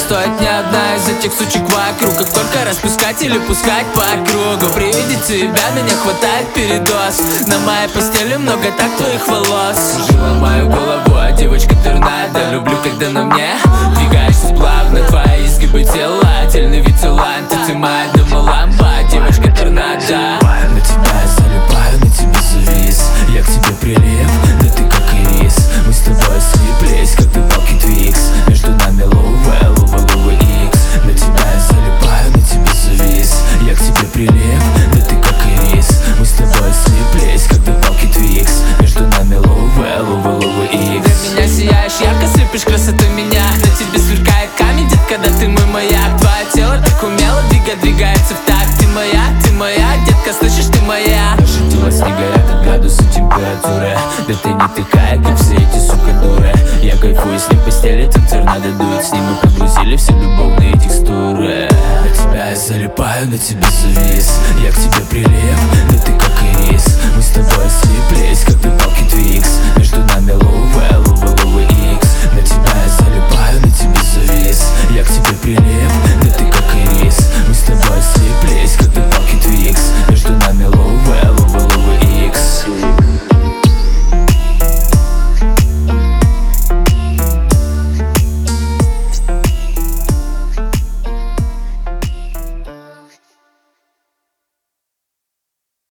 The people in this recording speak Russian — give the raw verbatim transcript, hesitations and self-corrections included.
стоит ни одна из этих сучек вокруг. Как только распускать или пускать по кругу, при виде тебя меня хватает передоз. На моей постели много так твоих волос. Жила мою голову, а девочка торнадо. Люблю, когда на мне двигаешься плавно, твои изгибы тела, отдельный вид таланта. Ты моя дома-лампа, девочка торнадо. На тебя я залипаю, на тебе завис. Я к тебе прилив, да ты как ирис. Мы с тобой слиплись, как ты палки Твикс. Между нами лоу-вэл, лоу-вэл, икс. На тебя я залипаю, на тебе завис. Я к тебе прилив, да ты как ирис. Мы с тобой слиплись, как ты палки Твикс. Между нами лоу-вэл, лоу-вэл, икс. Для меня сияешь ярко, слепишь красоту меня. На тебе сверкает камень, детка, да ты мой маяк. Твое тело так умело двигает, двигается в такт. Ты моя, ты моя, детка, слышишь, ты моя. Наши тела не горят от градуса температуры. Да ты не такая, как все эти сука дуры. Я кайфую с ним в постели, там торнадо дует. С ним мы погрузили все любовные текстуры. На тебя я залипаю, на тебе завис. Я к тебе прилив, да ты как ирис. Мы с тобой слиплись, как ты палки Твикс. Между нами лоу-вэл,